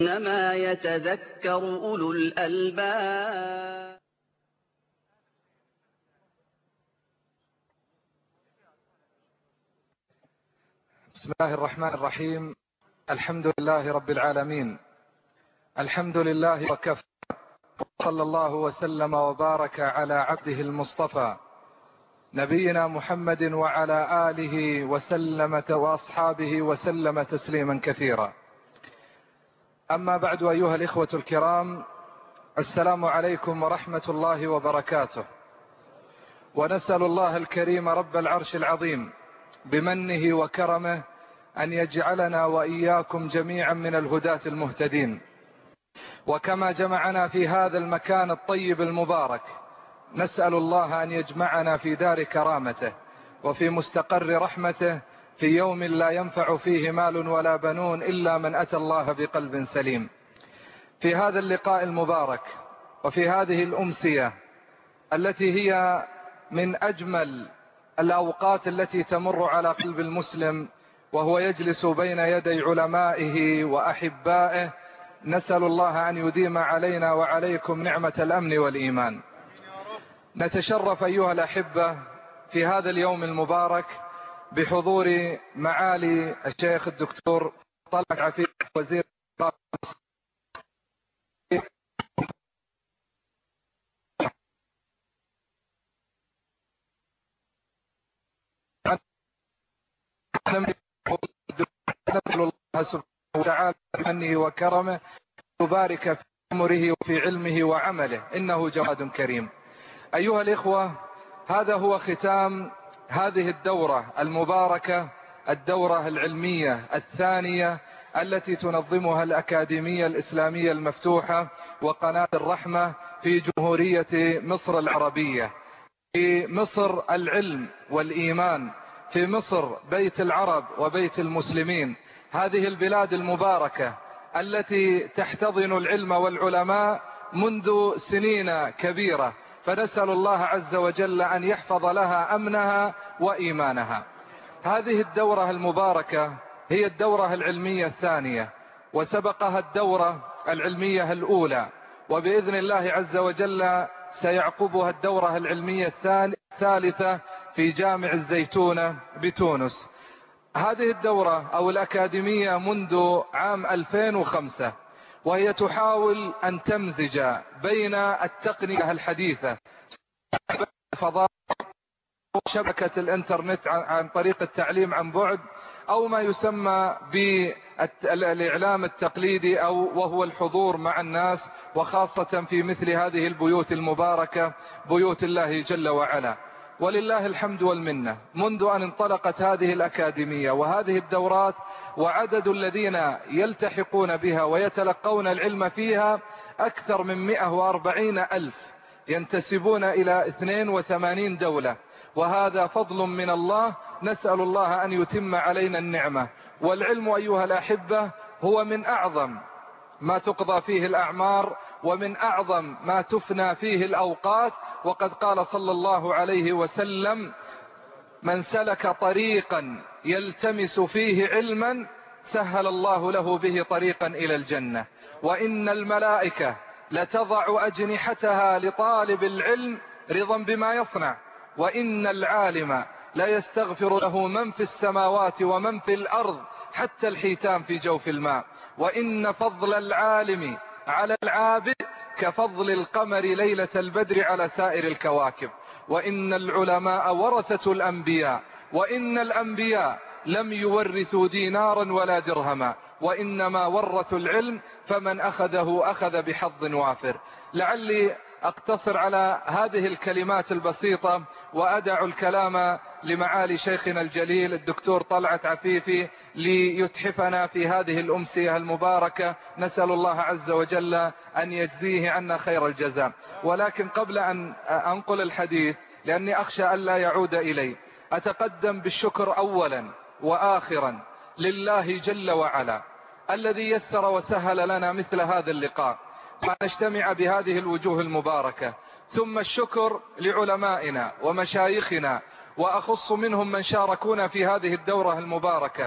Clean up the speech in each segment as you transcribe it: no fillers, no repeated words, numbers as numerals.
إنما يتذكر أولو الألباب. بسم الله الرحمن الرحيم. الحمد لله رب العالمين، الحمد لله وكفى، صلى الله وسلم وبارك على عبده المصطفى نبينا محمد وعلى آله وسلم وأصحابه وسلم تسليما كثيرا. أما بعد، أيها الإخوة الكرام، السلام عليكم ورحمة الله وبركاته. ونسأل الله الكريم رب العرش العظيم بمنه وكرمه أن يجعلنا وإياكم جميعا من الهداة المهتدين. وكما جمعنا في هذا المكان الطيب المبارك، نسأل الله أن يجمعنا في دار كرامته وفي مستقر رحمته في يوم لا ينفع فيه مال ولا بنون إلا من أتى الله بقلب سليم. في هذا اللقاء المبارك وفي هذه الأمسية التي هي من أجمل الأوقات التي تمر على قلب المسلم وهو يجلس بين يدي علمائه وأحبائه، نسأل الله أن يديم علينا وعليكم نعمة الأمن والإيمان. نتشرف أيها الأحبة في هذا اليوم المبارك بحضور معالي الشيخ الدكتور طلعت عفيف، وزير نسأل الله سبحانه وتعالى بمنه وكرمه يبارك في عمره وفي علمه وعمله، إنه جواد كريم. أيها الإخوة، هذا هو ختام هذه الدورة المباركة، الدورة العلمية الثانية التي تنظمها الأكاديمية الإسلامية المفتوحة وقناة الرحمة في جمهورية مصر العربية. في مصر العلم والإيمان، في مصر بيت العرب وبيت المسلمين، هذه البلاد المباركة التي تحتضن العلم والعلماء منذ سنين كبيرة، فنسأل الله عز وجل أن يحفظ لها أمنها وإيمانها. هذه الدورة المباركة هي الدورة العلمية الثانية، وسبقها الدورة العلمية الأولى، وبإذن الله عز وجل سيعقبها الدورة العلمية الثالثة في جامع الزيتونة بتونس. هذه الدورة أو الأكاديمية منذ عام 2005، وهي تحاول أن تمزج بين التقنية الحديثة، فضاء شبكة الانترنت عن طريق التعليم عن بعد، أو ما يسمى بالإعلام التقليدي، وهو الحضور مع الناس، وخاصة في مثل هذه البيوت المباركة بيوت الله جل وعلا. ولله الحمد والمنة، منذ أن انطلقت هذه الأكاديمية وهذه الدورات، وعدد الذين يلتحقون بها ويتلقون العلم فيها أكثر من 140 ألف، ينتسبون إلى 82 دولة، وهذا فضل من الله، نسأل الله أن يتم علينا النعمة. والعلم أيها الأحبة هو من أعظم ما تقضى فيه الأعمار، ومن أعظم ما تفنى فيه الأوقات. وقد قال صلى الله عليه وسلم: من سلك طريقا يلتمس فيه علما سهل الله له به طريقا إلى الجنة. وإن الملائكة لتضع أجنحتها لطالب العلم رضا بما يصنع، وإن العالم لا يستغفر له من في السماوات ومن في الأرض حتى الحيتان في جوف الماء. وإن فضل العالم على العابد كفضل القمر ليلة البدر على سائر الكواكب. وإن العلماء ورثة الأنبياء، وإن الأنبياء لم يورثوا دينارا ولا درهما، وإنما ورثوا العلم، فمن أخذه أخذ بحظ وافر. لعلي أقتصر على هذه الكلمات البسيطة، وأدع الكلام لمعالي شيخنا الجليل الدكتور طلعت عفيفي ليتحفنا في هذه الأمسية المباركة. نسأل الله عز وجل أن يجزيه عنا خير الجزاء. ولكن قبل أن أنقل الحديث، لأني أخشى أن لا يعود إلي، أتقدم بالشكر أولا وآخرا لله جل وعلا الذي يسر وسهل لنا مثل هذا اللقاء، ونجتمع بهذه الوجوه المباركة. ثم الشكر لعلمائنا ومشايخنا، وأخص منهم من شاركونا في هذه الدورة المباركة،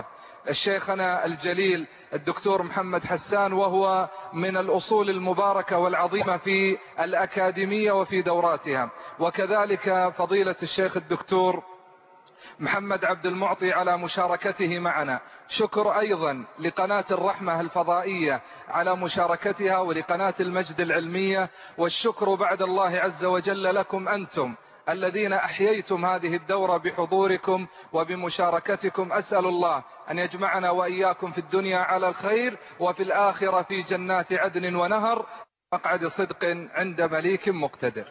شيخنا الجليل الدكتور محمد حسان، وهو من الأصول المباركة والعظيمة في الأكاديمية وفي دوراتها، وكذلك فضيلة الشيخ الدكتور محمد عبد المعطي على مشاركته معنا. شكر أيضا لقناة الرحمة الفضائية على مشاركتها، ولقناة المجد العلمية، والشكر بعد الله عز وجل لكم أنتم الذين أحييتم هذه الدورة بحضوركم وبمشاركتكم. أسأل الله أن يجمعنا وإياكم في الدنيا على الخير، وفي الآخرة في جنات عدن ونهر، مقعد صدق عند مليك مقتدر.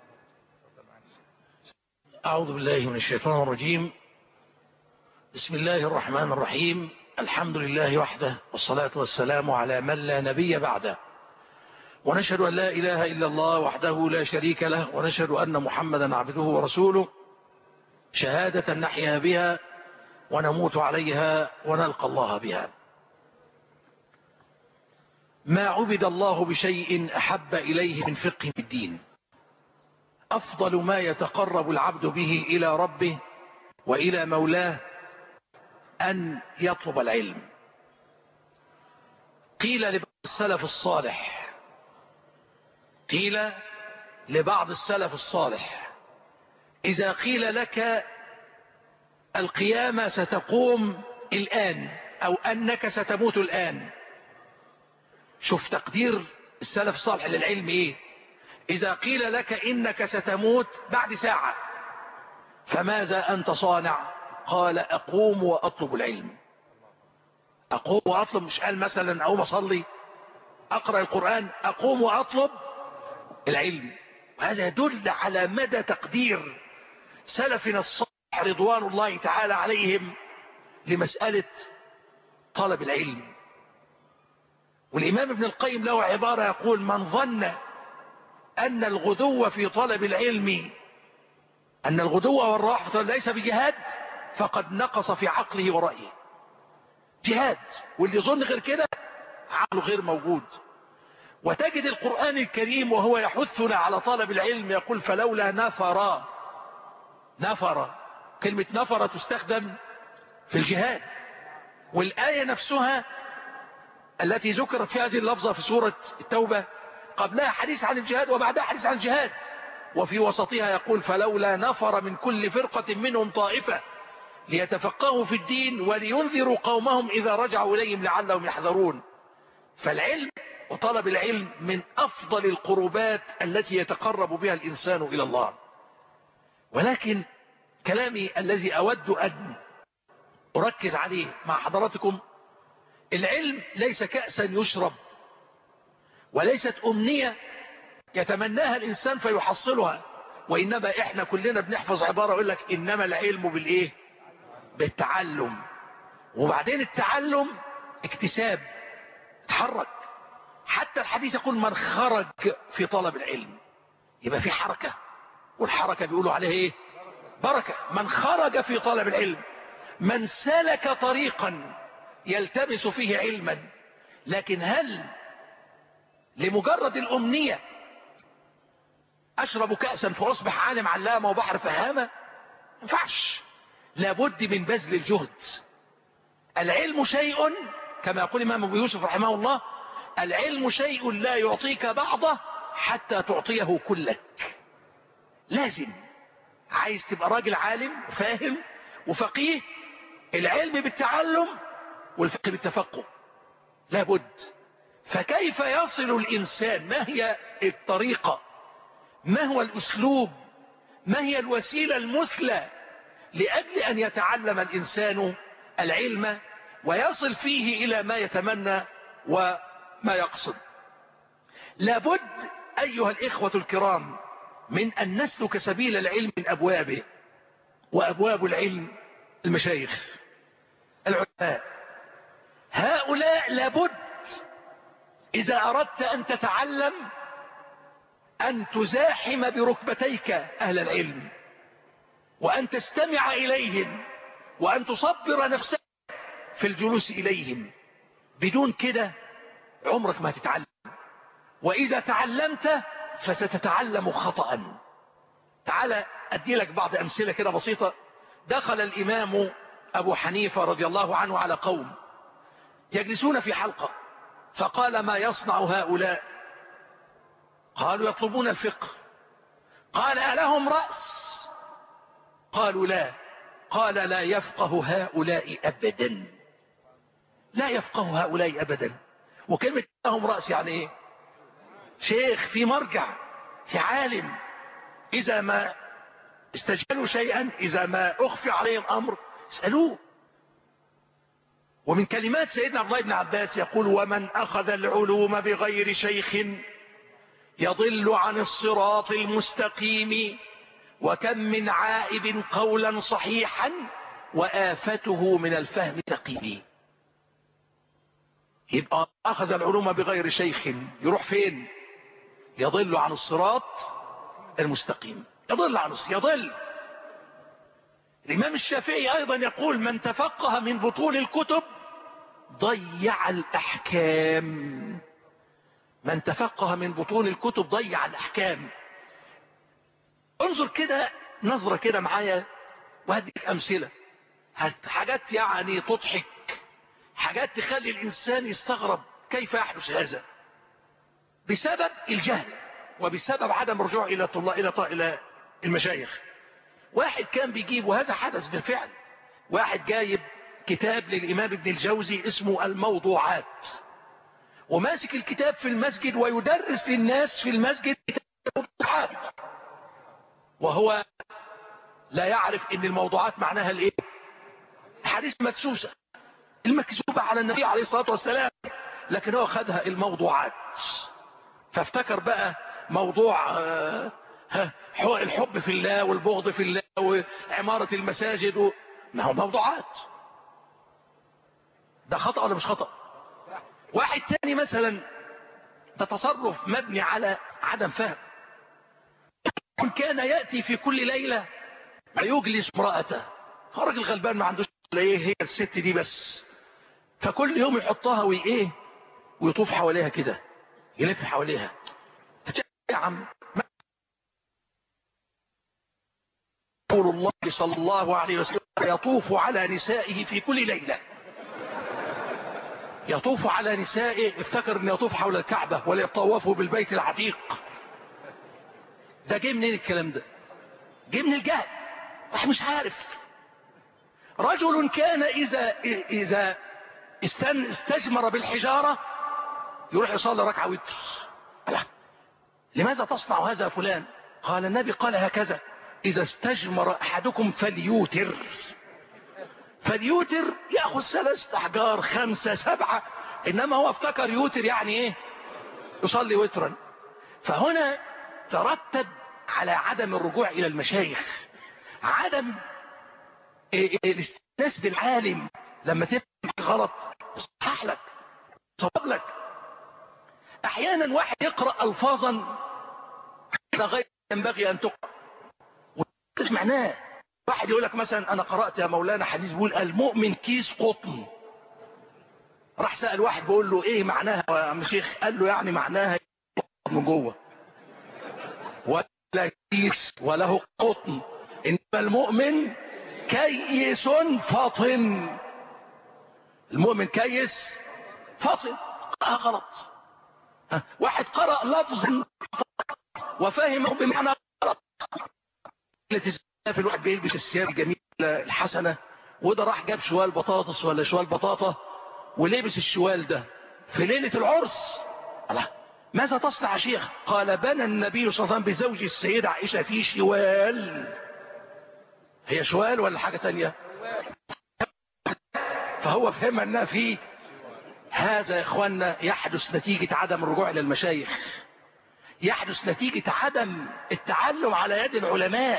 أعوذ بالله من الشيطان الرجيم. بسم الله الرحمن الرحيم. الحمد لله وحده، والصلاة والسلام على من لا نبي بعده، ونشهد أن لا إله إلا الله وحده لا شريك له، ونشهد أن محمدا عبده ورسوله، شهادة نحيا بها ونموت عليها ونلقى الله بها. ما عبد الله بشيء أحب إليه من فقه الدين. أفضل ما يتقرب العبد به إلى ربه وإلى مولاه أن يطلب العلم. قيل لبعض السلف الصالح إذا قيل لك القيامة ستقوم الآن، أو أنك ستموت الآن، شوف تقدير السلف الصالح للعلم إيه. إذا قيل لك إنك ستموت بعد ساعة، فماذا أنت صانع؟ قال أقوم وأطلب العلم. أقوم وأطلب، مش قال مثلا أقوم أصلي أقرأ القرآن، أقوم وأطلب العلم. وهذا يدل على مدى تقدير سلفنا الصالح رضوان الله تعالى عليهم لمسألة طلب العلم. والإمام ابن القيم له عبارة يقول: من ظن أن الغدو في طلب العلم، أن الغدو والراحة ليس بجهاد، فقد نقص في عقله ورأيه. جهاد، واللي يظن غير كده عقله غير موجود. وتجد القرآن الكريم وهو يحثنا على طلب العلم يقول: فلولا نفر. كلمة نفر تستخدم في الجهاد، والآية نفسها التي ذكرت في هذه اللفظة في سورة التوبة قبلها حديث عن الجهاد وبعدها حديث عن الجهاد، وفي وسطها يقول: فلولا نفر من كل فرقة منهم طائفة ليتفقهوا في الدين ولينذروا قومهم إذا رجعوا إليهم لعلهم يحذرون. فالعلم وطلب العلم من أفضل القربات التي يتقرب بها الإنسان إلى الله. ولكن كلامي الذي أود أن أركز عليه مع حضراتكم: العلم ليس كأسا يشرب، وليست أمنية يتمناها الإنسان فيحصلها، وإنما إحنا كلنا بنحفظ عبارة يقول لك: إنما العلم بالإيه؟ بالتعلم. وبعدين التعلم اكتساب، تحرك. حتى الحديث يقول: من خرج في طلب العلم، يبقى في حركة، والحركة بيقولوا عليها إيه؟ بركة. من خرج في طلب العلم، من سلك طريقا يلتمس فيه علما. لكن هل لمجرد الأمنية أشرب كأسا فأصبح عالم علامة وبحر فهامة؟ ما ينفعش. لابد من بذل الجهد. العلم شيء، كما يقول الإمام أبو يوسف رحمه الله: العلم شيء لا يعطيك بعضه حتى تعطيه كلك. لازم عايز تبقى راجل عالم وفاهم وفقيه، العلم بالتعلم والفقه بالتفقه لابد. فكيف يصل الإنسان؟ ما هي الطريقة؟ ما هو الأسلوب؟ ما هي الوسيلة المثلى لأجل أن يتعلم الإنسان العلم ويصل فيه إلى ما يتمنى وما يقصد؟ لابد أيها الإخوة الكرام من أن نسلك سبيل العلم من أبوابه. وأبواب العلم المشايخ العلماء، هؤلاء لابد إذا أردت أن تتعلم أن تزاحم بركبتيك أهل العلم، وأن تستمع إليهم، وأن تصبر نفسك في الجلوس إليهم. بدون كده عمرك ما تتعلم، وإذا تعلمت فستتعلم خطأ. تعال أدي لك بعض أمثلة كده بسيطة. دخل الإمام أبو حنيفة رضي الله عنه على قوم يجلسون في حلقة، فقال: ما يصنع هؤلاء؟ قالوا: يطلبون الفقه. قال: ألهم رأس؟ قالوا: لا. قال: لا يفقه هؤلاء أبدا، لا يفقه هؤلاء أبدا. وكلمة لهم رأس يعني إيه؟ شيخ، في مرجع، في عالم. إذا ما استجلوا شيئا، إذا ما أخفي عليهم أمر، اسألوه. ومن كلمات سيدنا عبد الله بن عباس يقول: ومن أخذ العلوم بغير شيخ يضل عن الصراط المستقيم، وكم من عائب قولا صحيحا وآفته من الفهم سقيم. يبقى أخذ العلوم بغير شيخ يروح فين؟ يضل عن الصراط المستقيم. يضل. الإمام الشافعي أيضا يقول: من تفقه من بطون الكتب ضيع الأحكام. من تفقه من بطون الكتب ضيع الأحكام. انظر كده نظرة كده معايا وهديك أمثلة، حاجات يعني تضحك، حاجات تخلي الإنسان يستغرب كيف يحدث هذا بسبب الجهل وبسبب عدم رجوع إلى المشايخ. واحد كان بيجيب، وهذا حدث بالفعل، واحد جايب كتاب للإمام ابن الجوزي اسمه الموضوعات، وماسك الكتاب في المسجد ويدرس للناس في المسجد كتاب الموضوعات، وهو لا يعرف ان الموضوعات معناها الايه؟ حديث مدسوسة المكذوبة على النبي عليه الصلاة والسلام، لكن هو خدها الموضوعات، فافتكر بقى موضوع الحب في الله والبغض في الله وعمارة المساجد ما هو موضوعات. ده خطأ ولا مش خطأ؟ واحد تاني مثلا تصرف مبني على عدم فهم، كان يأتي في كل ليلة ويجلس امرأته، راجل غلبان ما عندوش ايه، هي الست دي بس، فكل يوم يحطها وايه ويطوف حواليها كده، يلف حواليها. يا عم، رسول الله صلى الله عليه وسلم يطوف على نسائه في كل ليلة، يطوف على نسائه، افتكر ان يطوف حول الكعبة ولا يطوفوا بالبيت العتيق. ده جه منين الكلام ده؟ جه من الجهل، واحد مش عارف. رجل كان إذا استجمر بالحجارة يروح يصلي ركعة وتر. لماذا تصنع هذا فلان؟ قال النبي قال هكذا: إذا استجمر أحدكم فليوتر. يأخذ 3 أحجار 5 7، إنما هو افتكر يوتر يعني إيه؟ يصلي وترا. فهنا ترتب على عدم الرجوع إلى المشايخ، عدم الاستئناس بالعالم، لما تفهم غلط يصحح لك، يصوب لك. احيانا واحد يقرأ الفاظا غير ينبغي ان تقرأ ومش معناه. واحد يقول لك مثلا: انا قرأت يا مولانا حديث بيقول المؤمن كيس قطن. راح سأل واحد بيقول له: ايه معناها يا عم شيخ؟ قال له: يعني معناها من جوه، ولا كيس وله قطن، انما المؤمن كيس فطن. المؤمن كيس فطن. غلط. واحد قرأ لفظ وفهمه بمعنى غلط. في الواحد بيلبس الثياب الجميلة الحسنة، وده راح جاب شوال بطاطس ولا شوال بطاطا ولبس الشوال ده في ليلة العرس. الله، ماذا تصنع يا شيخ؟ قال: بنى النبي صلى الله عليه وسلم بزوج السيدة عائشة في شوال. هي شوال ولا حاجة تانية؟ فهو فهم انها في هذا. يا اخوانا يحدث نتيجة عدم الرجوع الى المشايخ، يحدث نتيجة عدم التعلم على يد العلماء.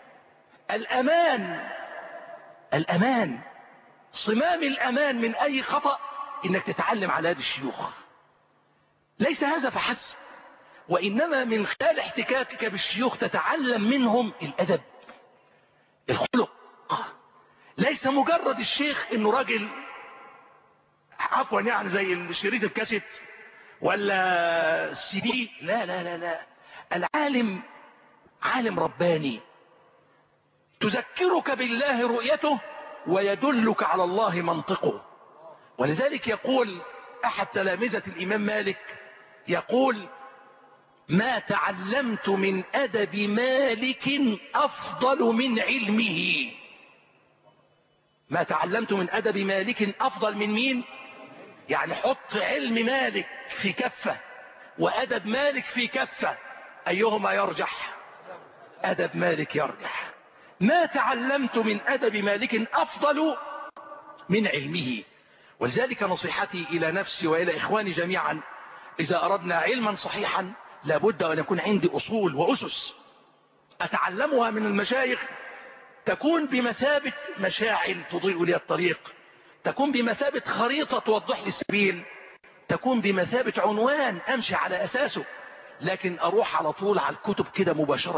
الأمان، صمام الأمان من أي خطأ إنك تتعلم على يد الشيوخ. ليس هذا فحسب، وإنما من خلال احتكاكك بالشيوخ تتعلم منهم الأدب، الخلق. ليس مجرد الشيخ إنه راجل عفوا يعني زي شريط الكاسيت ولا السي دي. لا لا لا لا، العالم عالم رباني تذكرك بالله رؤيته ويدلك على الله منطقه. ولذلك يقول أحد تلامذة الإمام مالك، يقول: ما تعلمت من أدب مالك أفضل من علمه. ما تعلمت من أدب مالك أفضل من مين؟ يعني حط علم مالك في كفة وأدب مالك في كفة، أيهما يرجح؟ أدب مالك يرجح. ما تعلمت من أدب مالك أفضل من علمه. ولذلك نصيحتي إلى نفسي وإلى إخواني جميعا: إذا أردنا علما صحيحا لابد أن يكون عندي أصول وأسس أتعلمها من المشايخ، تكون بمثابة مشاعل تضيء لي الطريق، تكون بمثابة خريطة توضح لي السبيل، تكون بمثابة عنوان أمشي على أساسه. لكن أروح على طول على الكتب كده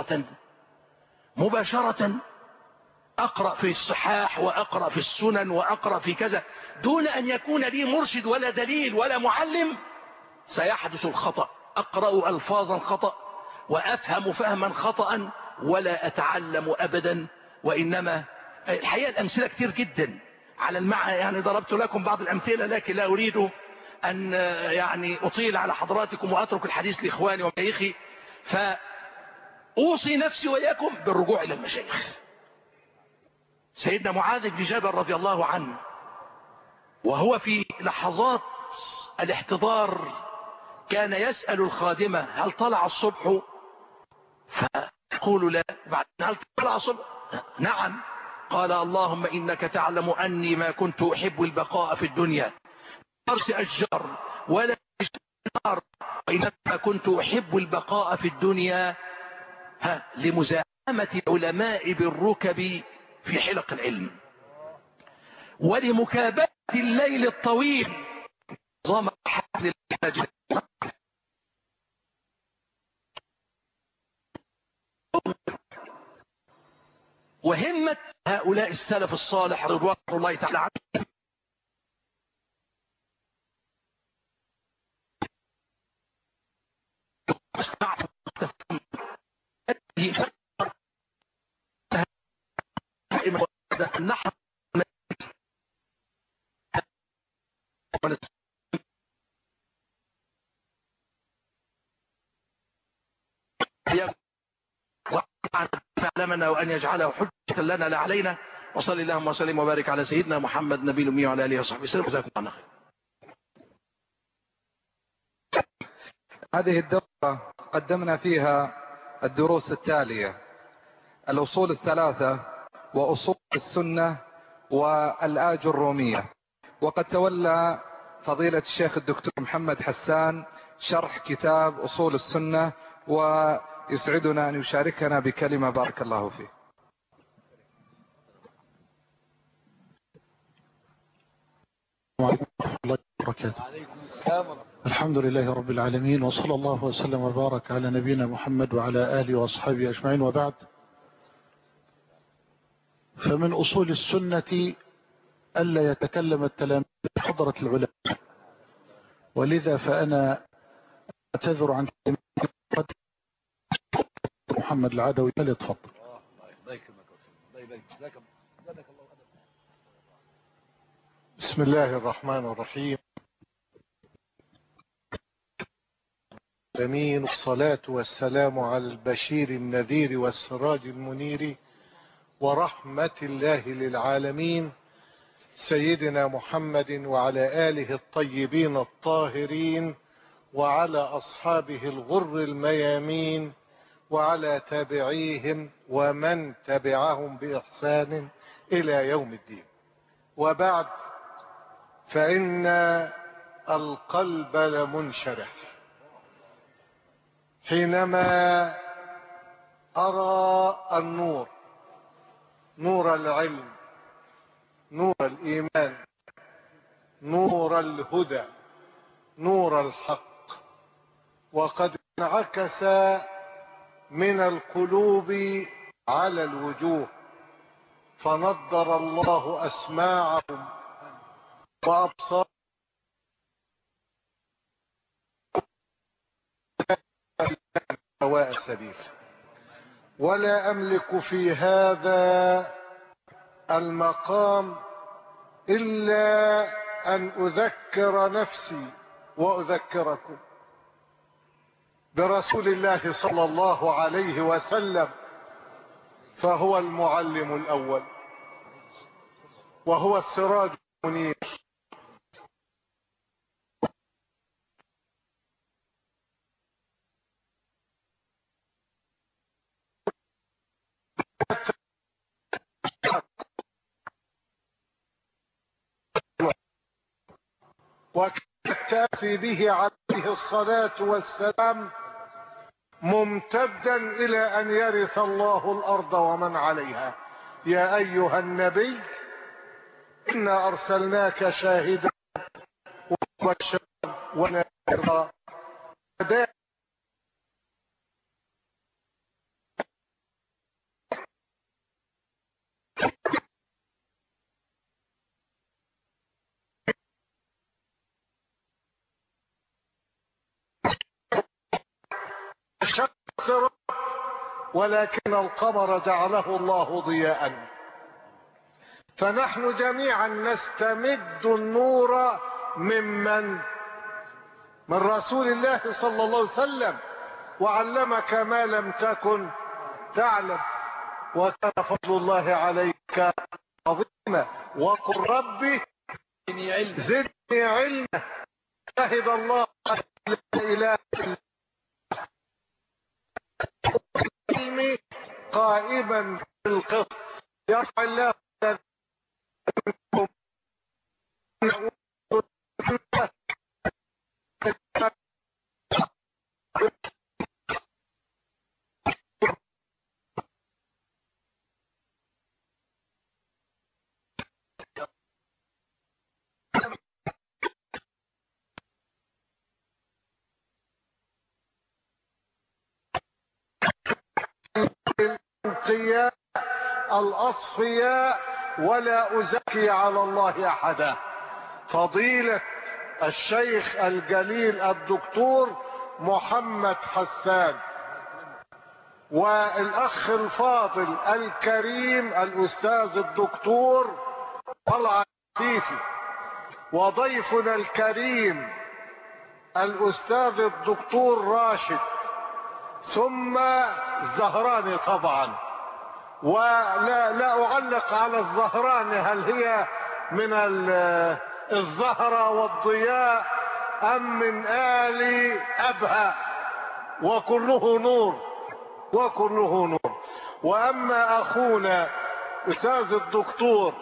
مباشرة أقرأ في الصحاح وأقرأ في السنن وأقرأ في كذا دون أن يكون لي مرشد ولا دليل ولا معلم، سيحدث الخطأ. أقرأ ألفاظا خطأ وأفهم فهما خطأ ولا أتعلم أبدا. وإنما الحقيقة الأمثلة كتير جدا على المعنى، يعني ضربت لكم بعض الأمثلة لكن لا أريد أن يعني أطيل على حضراتكم وأترك الحديث لإخواني ومشايخي. فأوصي نفسي وإياكم بالرجوع إلى المشايخ. سيدنا معاذ بن جبل رضي الله عنه وهو في لحظات الاحتضار كان يسأل الخادمة: هل طلع الصبح؟ فتقول: لا. بعد: هل طلع الصبح؟ نعم. قال: اللهم إنك تعلم أني ما كنت أحب البقاء في الدنيا أرس أشجار ولا أشجار، وإنما كنت أحب البقاء في الدنيا لمزاحمة العلماء بالركب في حلق العلم، ولمكابدة الليل الطويل نظام حفل المجد، وهمة هؤلاء السلف الصالح رضوان الله تعالى عنهم نحن فعلمنا وأن يجعله حجة لنا لا علينا. وصلى اللهم وسلم وبارك على سيدنا محمد نبي الأمي وعلى آله وصحبه وسلم. جزاكم الله خير. هذه الدورة قدمنا فيها الدروس التالية: الأصول الثلاثة وأصول السنة والآج الرومية. وقد تولى فضيلة الشيخ الدكتور محمد حسان شرح كتاب أصول السنة، ويسعدنا أن يشاركنا بكلمة. بارك الله فيه. وعليكم الله وبركاته. الحمد لله رب العالمين، وصلى الله وسلم وبارك على نبينا محمد وعلى آله وأصحابه أجمعين، وبعد. فمن أصول السنة ألا يتكلم التلاميذ بحضرة العلماء، ولذا فأنا أعتذر عن كلمة محمد العدوي. فليتفضل. بسم الله الرحمن الرحيم. الأمين، والصلاة والسلام على البشير النذير والسراج المنير ورحمة الله للعالمين سيدنا محمد وعلى آله الطيبين الطاهرين وعلى أصحابه الغر الميامين وعلى تابعيهم ومن تبعهم بإحسان إلى يوم الدين. وبعد، فإن القلب لمنشرح حينما أرى النور، نور العلم، نور الإيمان، نور الهدى، نور الحق، وقد انعكس من القلوب على الوجوه، فنضر الله أسماعهم وأبصارهم سواء السبيل. ولا أملك في هذا المقام إلا أن أذكر نفسي وأذكركم برسول الله صلى الله عليه وسلم، فهو المعلم الأول وهو السراج المنير. وكان التأسي به عليه الصلاة والسلام ممتدا إلى أن يرث الله الأرض ومن عليها. يا أيها النبي إنا أرسلناك شاهدا ومبشرا ونذيرا. ولكن القمر جعله الله ضياء. فنحن جميعا نستمد النور من رسول الله صلى الله عليه وسلم، وعلمك ما لم تكن تعلم، وكان فضل الله عليك عظيما. وقل ربي زدني علما. شهد الله لا اله الا علمي قائما بالقسط. يرفع الله الأصفياء ولا أزكي على الله أحدا. فضيلة الشيخ الجليل الدكتور محمد حسان، والأخ الفاضل الكريم الأستاذ الدكتور طلعت عفيفي، وضيفنا الكريم الأستاذ الدكتور راشد، ثم الزهراني طبعا. ولا أعلق على الزهراني هل هي من الزهرة والضياء أم من آل أبها، وكله نور وكله نور. وأما أخونا أستاذ الدكتور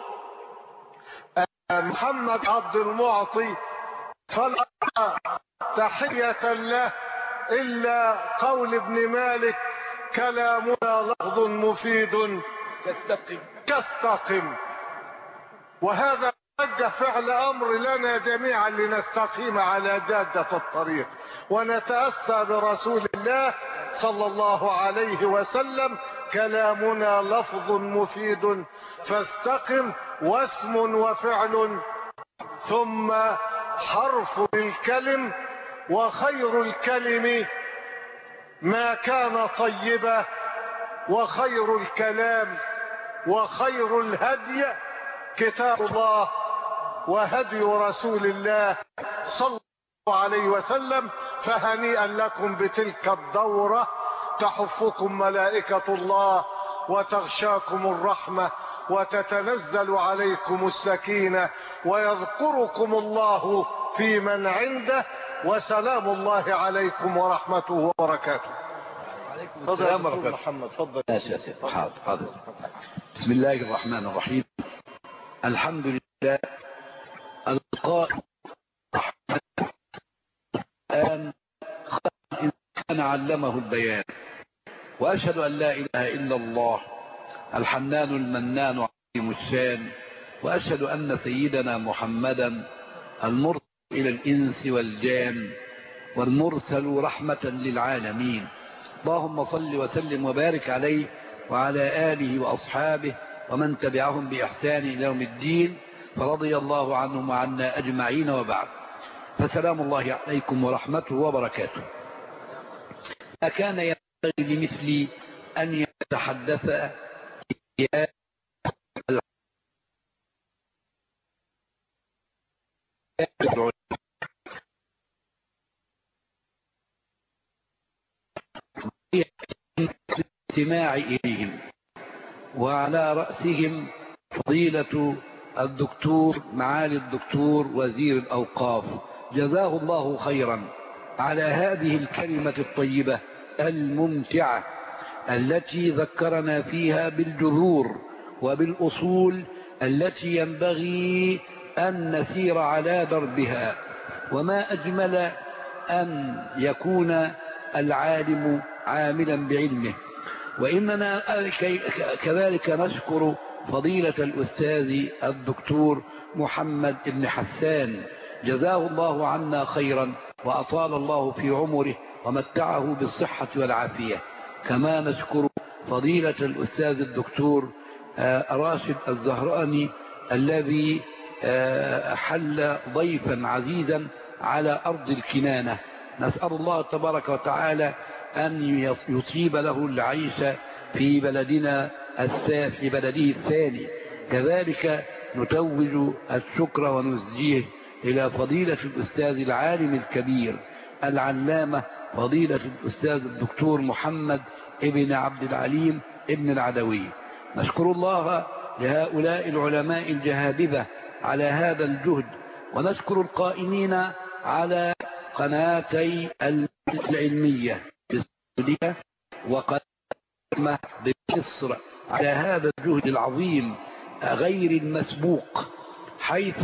محمد عبد المعطي فلا تحية له إلا قول ابن مالك: كلامنا لفظ مفيد كاستقم. وهذا وجه فعل أمر لنا جميعا لنستقيم على جادة الطريق، ونتأسى برسول الله صلى الله عليه وسلم: كلامنا لفظ مفيد فاستقم، واسم وفعل ثم حرف الكلم. وخير الكلم ما كان طيبا، وخير الكلام وخير الهدي كتاب الله وهدي رسول الله صلى الله عليه وسلم. فهنيئا لكم بتلك الدورة، تحفكم ملائكة الله وتغشاكم الرحمة وتتنزل عليكم السكينة ويذكركم الله في من عنده. وسلام الله عليكم ورحمته وبركاته. السلام عليكم محمد تفضل. حاضر. بسم الله الرحمن الرحيم. الحمد لله القائل الآن خلق الإنسان علمه البيان، وأشهد أن لا إله إلا الله الحنان المنان عظيم الشان، وأشهد أن سيدنا محمدا المرسل إلى الإنس والجان والمرسل رحمة للعالمين. اللهم صل وسلم وبارك عليه وعلى آله وأصحابه ومن تبعهم بإحسان إلى يوم الدين، فرضي الله عنهم وعنا أجمعين. وبعد، فسلام الله عليكم ورحمته وبركاته. أكان ينبغي لمثلي أن يتحدث والاستماع إليهم، وعلى رأسهم فضيلة الدكتور معالي الدكتور وزير الأوقاف، جزاه الله خيرا على هذه الكلمة الطيبة الممتعة التي ذكرنا فيها بالجذور وبالأصول التي ينبغي أن نسير على دربها. وما أجمل أن يكون العالم عاملا بعلمه. وإننا كذلك نشكر فضيلة الأستاذ الدكتور محمد بن حسان، جزاه الله عنا خيرا وأطال الله في عمره ومتعه بالصحة والعافية. كما نشكر فضيلة الأستاذ الدكتور راشد الزهراني الذي حل ضيفا عزيزا على أرض الكنانة. نسأل الله تبارك وتعالى أن يصيب له العيش في بلدنا في بلده الثاني. كذلك نتوج الشكر ونزجيه إلى فضيلة الأستاذ العالم الكبير العلامة فضيلة الأستاذ الدكتور محمد ابن عبد العليم ابن العدوي. نشكر الله لهؤلاء العلماء الجهابذة على هذا الجهد، ونشكر القائمين على قناتي العلمية بالسعودية وقناة بمصر على هذا الجهد العظيم غير المسبوق، حيث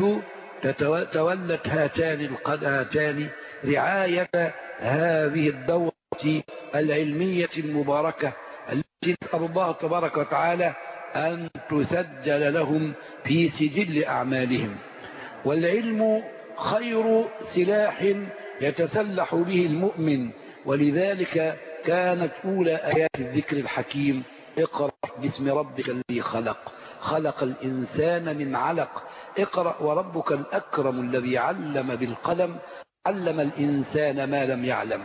تولت هاتان القناتان رعاية هذه الدورة العلمية المباركة التي نسأل الله تبارك وتعالى أن تسجل لهم في سجل أعمالهم. والعلم خير سلاح يتسلح به المؤمن، ولذلك كانت أولى آيات الذكر الحكيم: اقرأ باسم ربك الذي خلق، خلق الإنسان من علق، اقرأ وربك الأكرم الذي علم بالقلم، علم الإنسان ما لم يعلم.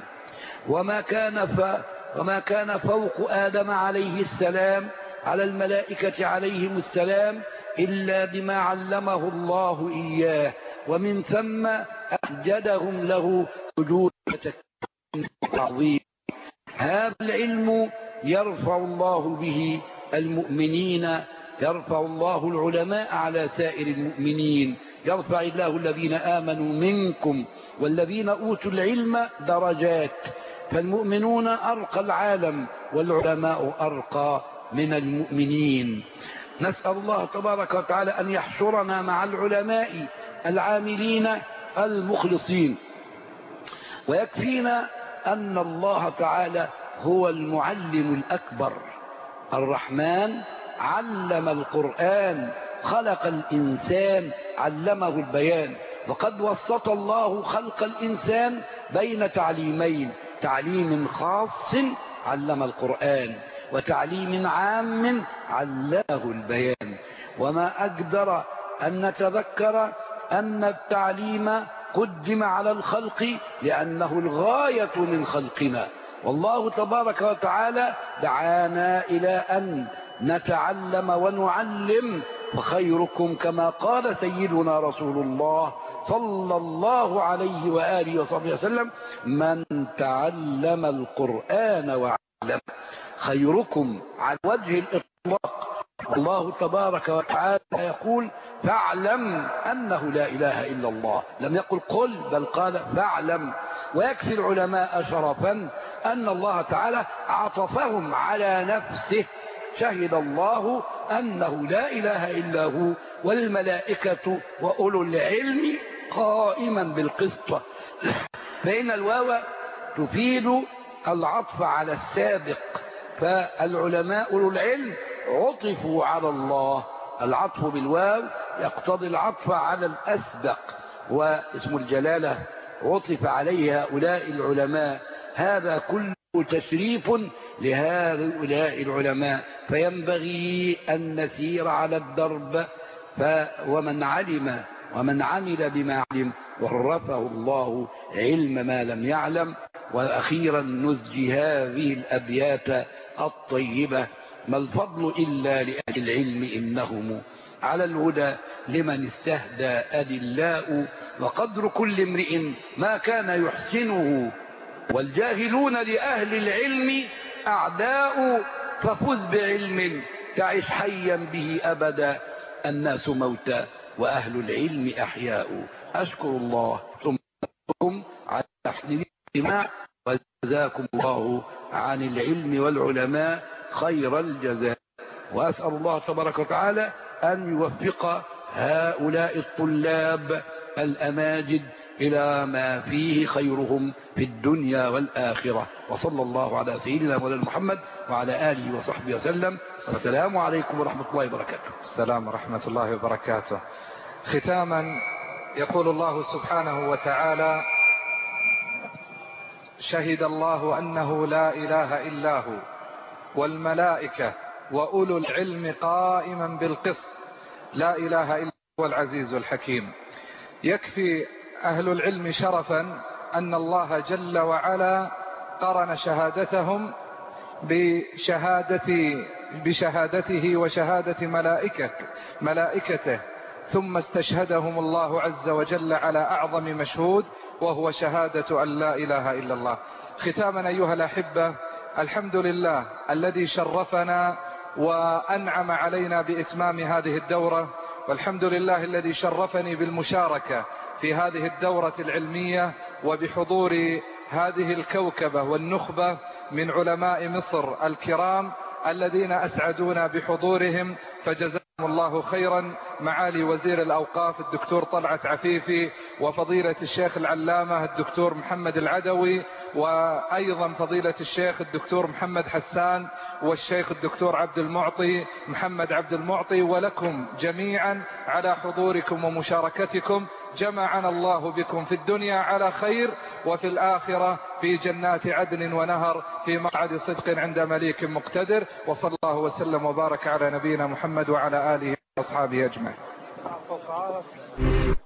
وما كان فوق آدم عليه السلام على الملائكة عليهم السلام إلا بما علمه الله إياه، ومن ثم أسجدهم له سجود عظيم. هذا العلم يرفع الله به المؤمنين، يرفع الله العلماء على سائر المؤمنين، يرفع الله الذين آمنوا منكم والذين أوتوا العلم درجات. فالمؤمنون أرقى العالم والعلماء أرقى من المؤمنين. نسأل الله تبارك وتعالى أن يحشرنا مع العلماء العاملين المخلصين. ويكفينا أن الله تعالى هو المعلم الأكبر، الرحمن علم القرآن، خلق الإنسان علمه البيان. وقد وسط الله خلق الإنسان بين تعليمين: تعليم خاص علم القرآن، وتعليم عام علمه البيان. وما أقدر أن نتذكر أن التعليم قدم على الخلق لأنه الغاية من خلقنا، والله تبارك وتعالى دعانا إلى أن نتعلم ونعلم. فخيركم كما قال سيدنا رسول الله صلى الله عليه وآله وصحبه وسلم: من تعلم القرآن وعلم. خيركم على وجه الإطلاق. الله تبارك وتعالى يقول: فاعلم أنه لا إله إلا الله. لم يقل قل، بل قال فاعلم. ويكفي العلماء شرفا أن الله تعالى عطفهم على نفسه: شهد الله أنه لا إله إلا هو والملائكة وأولو العلم قائما بالقسط. فإن الواو تفيد العطف على السابق، فالعلماء أولو العلم عطفوا على الله. العطف بالواو يقتضي العطف على الأسبق، واسم الجلالة عطف عليه هؤلاء العلماء. هذا كله تشريف لهؤلاء العلماء، فينبغي أن نسير على الدرب. ومن علم ومن عمل بما علم ورثه الله علم ما لم يعلم. وأخيرا نزجي هذه الأبيات الطيبة: ما الفضل إلا لأهل العلم إنهم على الهدى لمن استهدى أدلاء، وقدر كل امرئ ما كان يحسنه، والجاهلون لأهل العلم أعداء، ففز بعلم تعش حيا به أبدا. الناس موتى وأهل العلم أحياء. أشكر الله ثم على حسن الاستماع، وجزاكم الله عن العلم والعلماء خير الجزاء. وأسأل الله تبارك وتعالى أن يوفق هؤلاء الطلاب الأماجد إلى ما فيه خيرهم في الدنيا والآخرة. وصلى الله على سيدنا مولانا محمد وعلى آله وصحبه وسلم. السلام عليكم ورحمة الله وبركاته. السلام ورحمة الله وبركاته. ختاما يقول الله سبحانه وتعالى: شهد الله أنه لا إله إلا هو والملائكة وأولو العلم قائما بالقسط لا إله إلا هو العزيز الحكيم. يكفي أهل العلم شرفا أن الله جل وعلا قرن شهادتهم بشهادته وشهادة ملائكته، ثم استشهدهم الله عز وجل على أعظم مشهود، وهو شهادة أن لا إله إلا الله. ختاما أيها الأحبة، الحمد لله الذي شرفنا وأنعم علينا بإتمام هذه الدورة، والحمد لله الذي شرفني بالمشاركة في هذه الدورة العلمية وبحضور هذه الكوكبة والنخبة من علماء مصر الكرام الذين أسعدونا بحضورهم، فجزاهم الله خيرا. معالي وزير الأوقاف الدكتور طلعت عفيفي، وفضيلة الشيخ العلامة الدكتور محمد العدوي، وأيضا فضيلة الشيخ الدكتور محمد حسان، والشيخ الدكتور محمد عبد المعطي، ولكم جميعا على حضوركم ومشاركتكم. جمعنا الله بكم في الدنيا على خير، وفي الآخرة في جنات عدن ونهر في مقعد صدق عند مليك مقتدر. وصلى الله وسلم وبارك على نبينا محمد وعلى آله وأصحابه أجمعين.